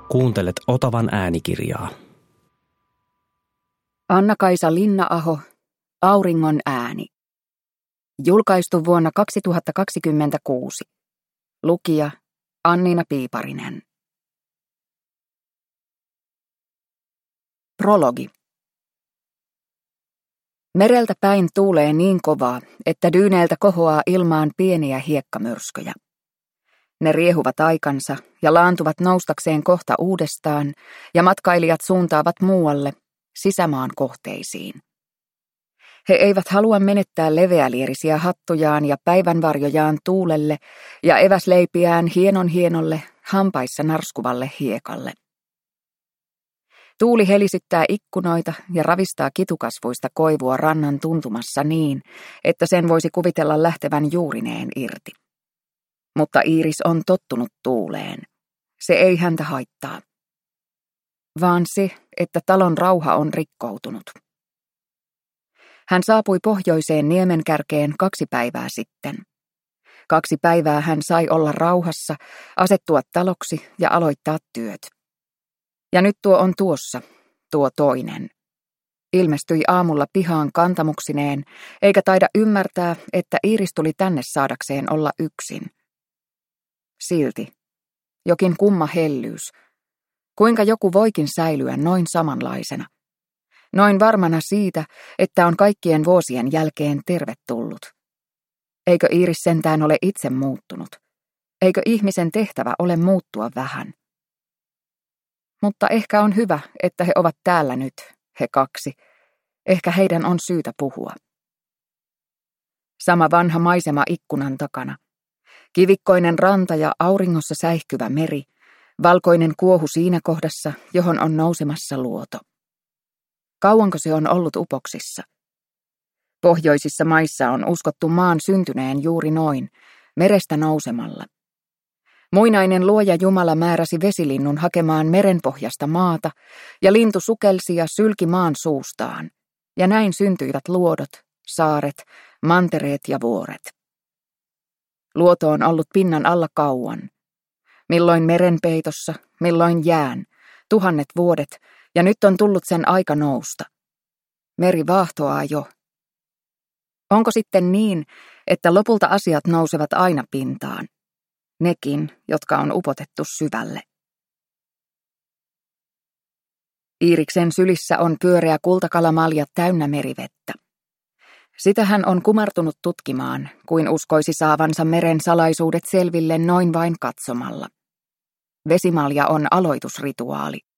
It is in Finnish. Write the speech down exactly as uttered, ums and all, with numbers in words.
Kuuntelet Otavan äänikirjaa. Anna-Kaisa Linna-aho, Auringon ääni. Julkaistu vuonna kaksituhattakaksikymmentäkuusi. Lukija Anniina Piiparinen. Prologi. Mereltä päin tuulee niin kovaa, että dyyneiltä kohoaa ilmaan pieniä hiekkamyrskyjä. Ne riehuvat aikansa ja laantuvat noustakseen kohta uudestaan, ja matkailijat suuntaavat muualle, sisämaan kohteisiin. He eivät halua menettää leveälierisiä hattujaan ja päivänvarjojaan tuulelle ja eväsleipiään hienon hienolle, hampaissa narskuvalle hiekalle. Tuuli helisyttää ikkunoita ja ravistaa kitukasvuista koivua rannan tuntumassa niin, että sen voisi kuvitella lähtevän juurineen irti. Mutta Iiris on tottunut tuuleen. Se ei häntä haittaa. Vaan se, että talon rauha on rikkoutunut. Hän saapui pohjoiseen niemenkärkeen kaksi päivää sitten. Kaksi päivää hän sai olla rauhassa, asettua taloksi ja aloittaa työt. Ja nyt tuo on tuossa, tuo toinen. Ilmestyi aamulla pihaan kantamuksineen, eikä taida ymmärtää, että Iiris tuli tänne saadakseen olla yksin. Silti, jokin kumma hellyys. Kuinka joku voikin säilyä noin samanlaisena? Noin varmana siitä, että on kaikkien vuosien jälkeen tervetullut. Eikö Iiris sentään ole itse muuttunut? Eikö ihmisen tehtävä ole muuttua vähän? Mutta ehkä on hyvä, että he ovat täällä nyt, he kaksi. Ehkä heidän on syytä puhua. Sama vanha maisema ikkunan takana. Kivikkoinen ranta ja auringossa säihkyvä meri, valkoinen kuohu siinä kohdassa, johon on nousemassa luoto. Kauanko se on ollut upoksissa? Pohjoisissa maissa on uskottu maan syntyneen juuri noin, merestä nousemalla. Muinainen luoja Jumala määräsi vesilinnun hakemaan merenpohjasta maata, ja lintu sukelsi ja sylki maan suustaan, ja näin syntyivät luodot, saaret, mantereet ja vuoret. Luoto on ollut pinnan alla kauan. Milloin merenpeitossa, milloin jään, tuhannet vuodet, ja nyt on tullut sen aika nousta. Meri vaahtoaa jo. Onko sitten niin, että lopulta asiat nousevat aina pintaan? Nekin, jotka on upotettu syvälle. Iiriksen sylissä on pyöreä kultakalamalja täynnä merivettä. Sitä hän on kumartunut tutkimaan, kuin uskoisi saavansa meren salaisuudet selville noin vain katsomalla. Vesimalja on aloitusrituaali.